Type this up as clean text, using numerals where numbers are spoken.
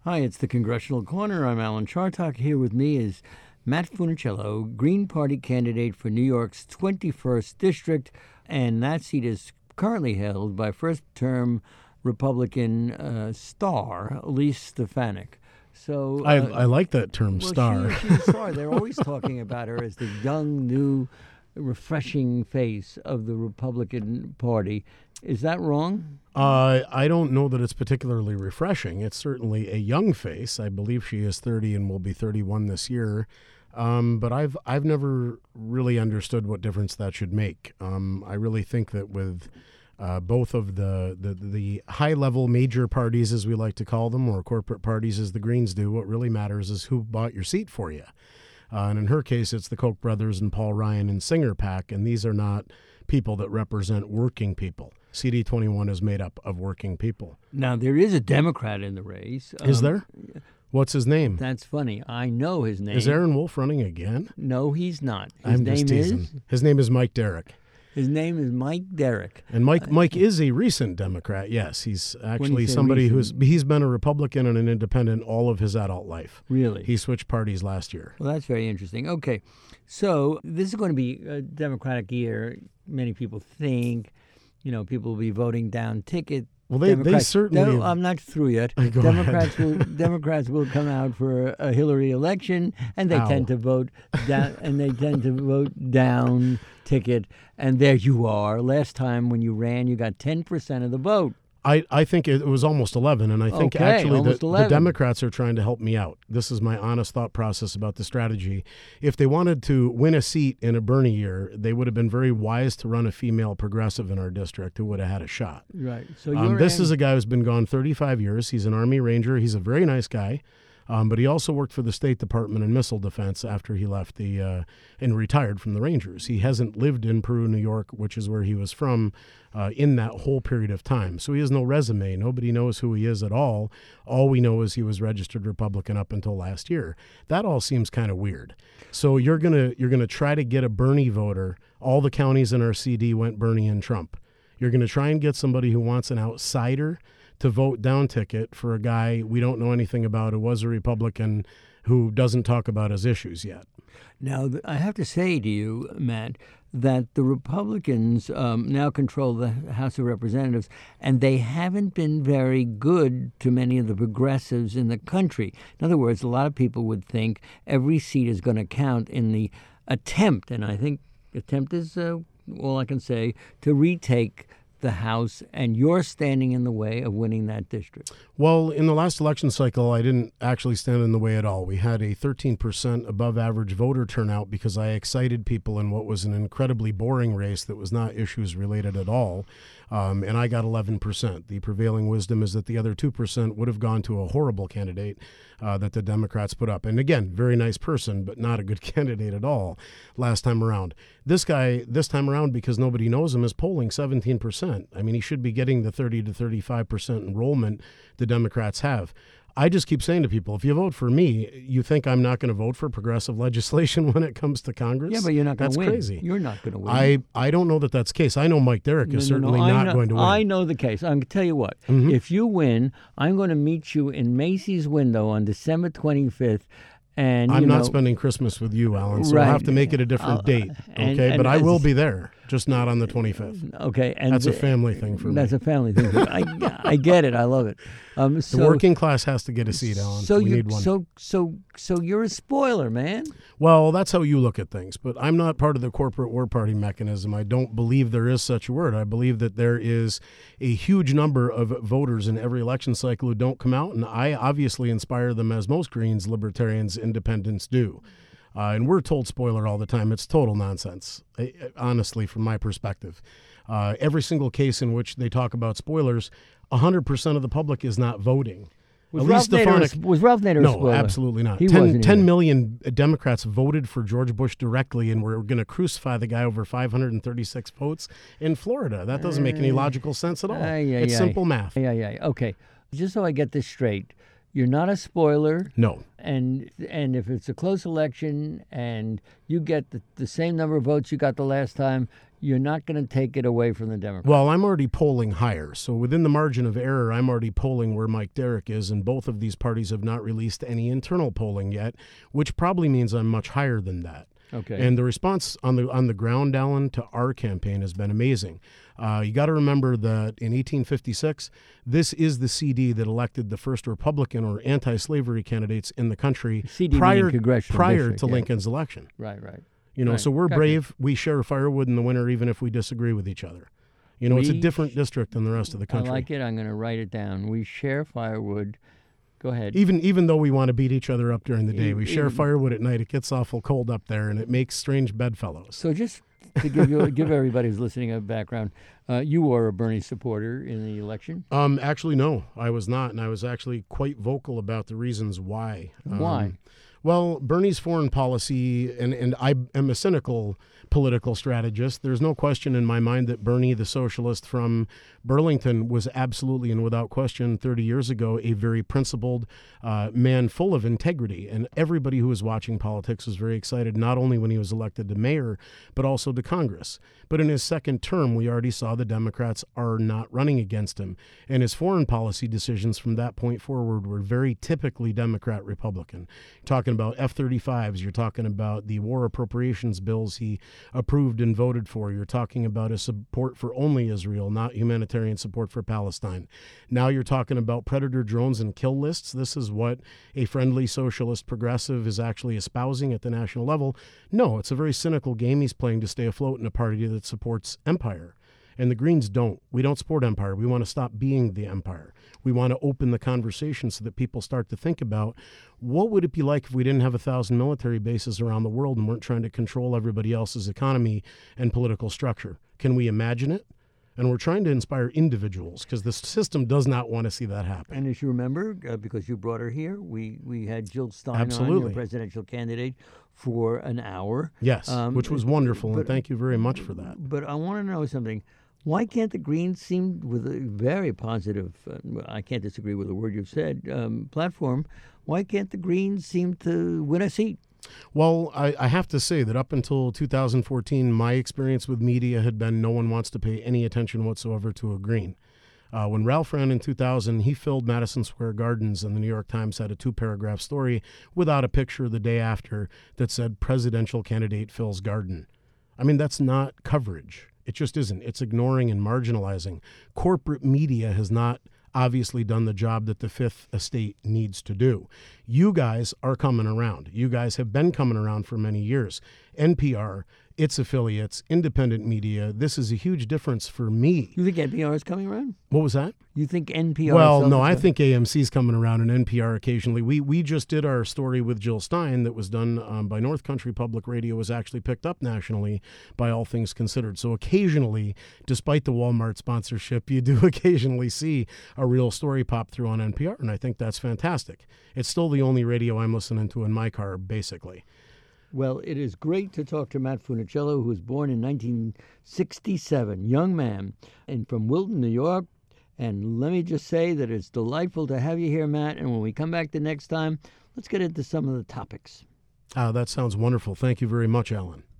Hi, it's the Congressional Corner. I'm Alan Chartock. Here with me is Matt Funicello, Green Party candidate for New York's 21st District, and that seat is currently held by first-term Republican star Elise Stefanik. So I like that term, star. She's a star. They're always talking about her as the young, new, refreshing face of the Republican Party. Is that wrong? I don't know that it's particularly refreshing. It's certainly a young face. I believe she is 30 and will be 31 this year. But I've never really understood what difference that should make. I really think that with both of the high-level major parties, as we like to call them, or corporate parties, as the Greens do, what really matters is who bought your seat for you. And in her case, it's the Koch brothers and Paul Ryan and Singer PAC, and these are not people that represent working people. CD21 is made up of working people. Now, there is a Democrat in the race. Is there? What's his name? That's funny. I know his name. Is Aaron Wolf running again? No, he's not. I'm just teasing. His name is Mike Derrick. His name is Mike Derrick. And Mike is a recent Democrat, yes. He's actually somebody he's been a Republican and an independent all of his adult life. Really? He switched parties last year. Well, that's very interesting. Okay, so this is going to be a Democratic year. Many people think, people will be voting down ticket. Well, they certainly. No, I'm not through yet. Go ahead. Democrats will come out for a Hillary election, and they tend to vote down. And they tend to vote down ticket. And there you are. Last time when you ran, you got 10% of the vote. I think it was almost 11, and I think actually the Democrats are trying to help me out. This is my honest thought process about the strategy. If they wanted to win a seat in a Bernie year, they would have been very wise to run a female progressive in our district who would have had a shot. Right. So this is a guy who's been gone 35 years. He's an Army Ranger. He's a very nice guy. But he also worked for the State Department in missile defense after he left and retired from the Rangers. He hasn't lived in Peru, New York, which is where he was from, in that whole period of time. So he has no resume. Nobody knows who he is at all. All we know is he was registered Republican up until last year. That all seems kind of weird. So you're gonna try to get a Bernie voter. All the counties in our CD went Bernie and Trump. You're gonna try and get somebody who wants an outsider to vote down ticket for a guy we don't know anything about who was a Republican who doesn't talk about his issues yet. Now, I have to say to you, Matt, that the Republicans now control the House of Representatives, and they haven't been very good to many of the progressives in the country. In other words, a lot of people would think every seat is going to count in the attempt, and I think attempt is all I can say, to retake the House, and you're standing in the way of winning that district. Well, in the last election cycle, I didn't actually stand in the way at all. We had a 13% above average voter turnout because I excited people in what was an incredibly boring race that was not issues related at all. And I got 11%. The prevailing wisdom is that the other 2% would have gone to a horrible candidate that the Democrats put up. And again, very nice person, but not a good candidate at all last time around. This guy, this time around, because nobody knows him, is polling 17%. I mean, he should be getting the 30 to 35% enrollment the Democrats have. I just keep saying to people, if you vote for me, you think I'm not going to vote for progressive legislation when it comes to Congress? Yeah, but you're not going to win. That's crazy. You're not going to win. I don't know that that's the case. I know Mike Derrick is certainly not going to win. I know the case. I'm going to tell you what. Mm-hmm. If you win, I'm going to meet you in Macy's window on December 25th. And I'm not spending Christmas with you, Alan, so right. I'll have to make it a different date, okay? But I will be there, just not on the 25th. Okay. And that's a family thing for me. That's a family thing. I get it. I love it. The working class has to get a seat, Alan. So we need one. So you're a spoiler, man. Well, that's how you look at things. But I'm not part of the corporate war party mechanism. I don't believe there is such a word. I believe that there is a huge number of voters in every election cycle who don't come out, and I obviously inspire them as most Greens, Libertarians, Independents do. And we're told spoiler all the time. It's total nonsense, honestly, from my perspective. Every single case in which they talk about spoilers, 100% of the public is not voting. Was Ralph Nader a spoiler? No, absolutely not. He 10 million Democrats voted for George Bush directly, and we're going to crucify the guy over 536 votes in Florida. That doesn't make any logical sense at all. It's simple math. Okay. Just so I get this straight, You're not a spoiler. No. And if it's a close election and you get the same number of votes you got the last time, you're not going to take it away from the Democrats. Well, I'm already polling higher. So within the margin of error, I'm already polling where Mike Derrick is, and both of these parties have not released any internal polling yet, which probably means I'm much higher than that. Okay. And the response on the ground, Alan, to our campaign has been amazing. You got to remember that in 1856, this is the CD that elected the first Republican or anti-slavery candidates in the country CD prior district, to yeah. Lincoln's election. Right. You know, Right. so we're Gotcha. brave. We share firewood in the winter, even if we disagree with each other. You know, it's a We different district than the rest of the country. I like it. I'm going to write it down. We share firewood. Go ahead. Even though we want to beat each other up during the day, we share Even- firewood at night. It gets awful cold up there, and it makes strange bedfellows. So just to give everybody who's listening a background, you were a Bernie supporter in the election. Actually, no, I was not, and I was actually quite vocal about the reasons why. Why? Well, Bernie's foreign policy, and I am a cynical political strategist. There's no question in my mind that Bernie, the socialist from Burlington, was absolutely and without question 30 years ago a very principled man full of integrity. And everybody who was watching politics was very excited, not only when he was elected to mayor, but also to Congress. But in his second term, we already saw the Democrats are not running against him. And his foreign policy decisions from that point forward were very typically Democrat-Republican. You're talking about F-35s. You're talking about the war appropriations bills he approved and voted for. You're talking about a support for only Israel, not humanitarian support for Palestine. Now you're talking about predator drones and kill lists. This is what a friendly socialist progressive is actually espousing at the national level. No, it's a very cynical game he's playing to stay afloat in a party that supports empire. And the Greens don't. We don't support empire. We want to stop being the empire. We want to open the conversation so that people start to think about what would it be like if we didn't have 1,000 military bases around the world and weren't trying to control everybody else's economy and political structure. Can we imagine it? And we're trying to inspire individuals because the system does not want to see that happen. And as you remember, because you brought her here, we had Jill Stein on, Absolutely. your presidential candidate, for an hour. Yes, which was wonderful, and thank you very much for that. But I want to know something. Why can't the Greens seem with a very positive, I can't disagree with the word you've said, platform, why can't the Greens seem to win a seat? Well, I have to say that up until 2014, my experience with media had been no one wants to pay any attention whatsoever to a Green. When Ralph ran in 2000, he filled Madison Square Gardens, and the New York Times had a 2-paragraph story without a picture the day after that said presidential candidate fills garden. I mean, that's not coverage. It just isn't. It's ignoring and marginalizing. Corporate media has not obviously done the job that the Fifth Estate needs to do. You guys are coming around. You guys have been coming around for many years. NPR, its affiliates, independent media, this is a huge difference for me. You think NPR is coming around? What was that? You think NPR Well, itself no, is I coming- think AMC's coming around and NPR occasionally. We just did our story with Jill Stein that was done by North Country Public Radio, was actually picked up nationally by All Things Considered. So occasionally, despite the Walmart sponsorship, you do occasionally see a real story pop through on NPR, and I think that's fantastic. It's still the only radio I'm listening to in my car, basically. Well, it is great to talk to Matt Funicello, who was born in 1967, young man, and from Wilton, New York. And let me just say that it's delightful to have you here, Matt. And when we come back the next time, let's get into some of the topics. That sounds wonderful. Thank you very much, Alan.